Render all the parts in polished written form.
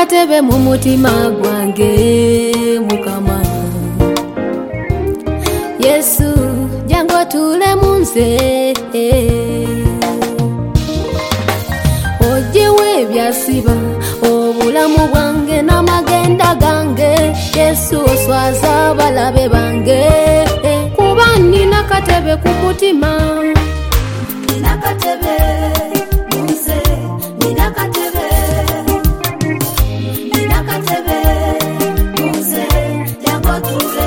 nakatebe mu mutima gwange Mukama. Yesu jangu tule munze ojewe byasiba obulamu bwange n'amagenda gange. Yesu oswaza balabe bange kuba nina katebe ku mutima. Nina katebe munze, nina katebe, nina katebe munze jangu tule.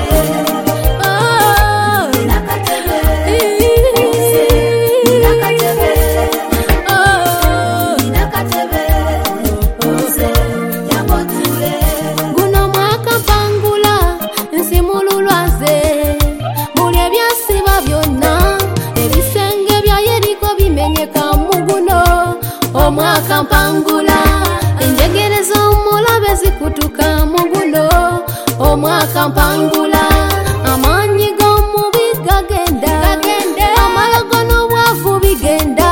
Omwaka mpangula enjegere z'omulabe zikutuka mu guno. Omwaka mpangula amaanyi g'omubi gagenda, amalogo n'obwavu bigenda.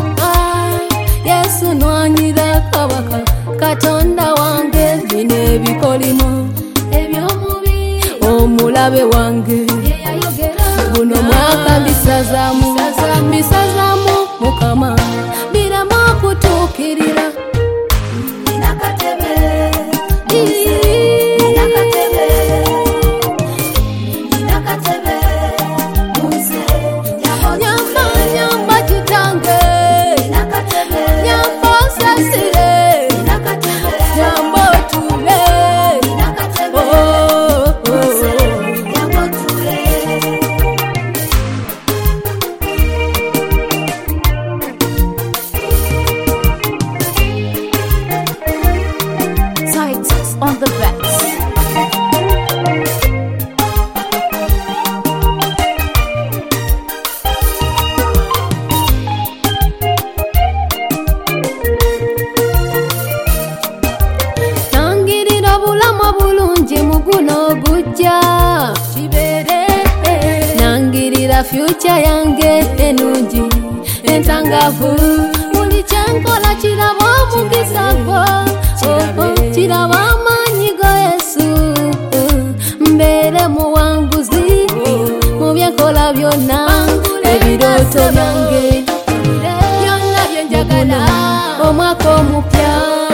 Yesu nwanyira kabaka Katonda wange bino ebikolimo eby'omubi omulabe wange. Guno mwaka mbisazaamu Mukama birama kutukirira. Nina katebe munze, nina katebe, nina katebe munze nyamba nyamba kitange. Nina katebe nyamba sasire, nina katebe nyamba tule. Nina katebe munze nyamba tule. On the bets. Nangirira bulama bulungi muguno gujja kibere. Nangirira future yange enungi entangavu. Buli kyenkola kiraba omukisa gwo, kiraba amaanyi go Yesu. Mbere muwanguzi mu byenkola byonna, ebirooto byange byonna bye njagala omwaka omupya.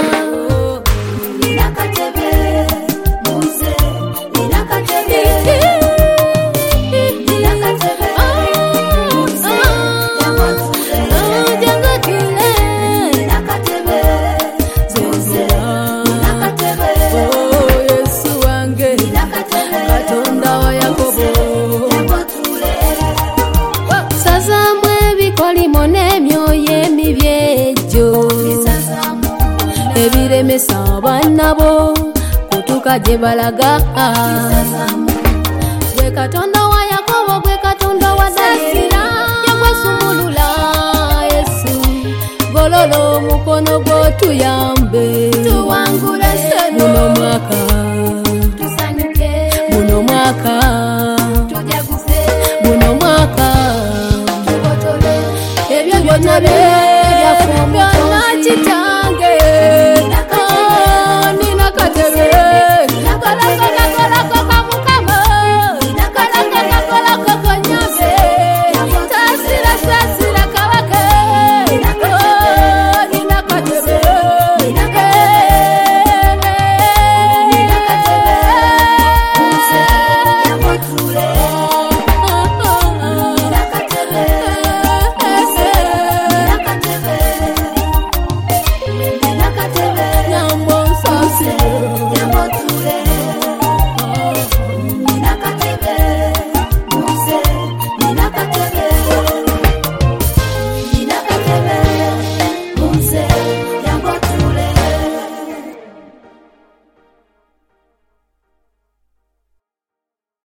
Nina katebe munze, nina katebe, nina katebe munze jangu tule. Nina katebe munze, nina katebe Yesu wange Katonda wa Yakobo. Sazaamu ebikolimo n'emyoyo emibi egyo ebiremesa abaana bo kutuuka gye balaga. Gwe Katonda wa Yakobo, gwe Katonda wa Dawudi, yagwesumulula Yesu. Golola omukono gwo tuyambe tuwangule guno mwaka, guno mwaka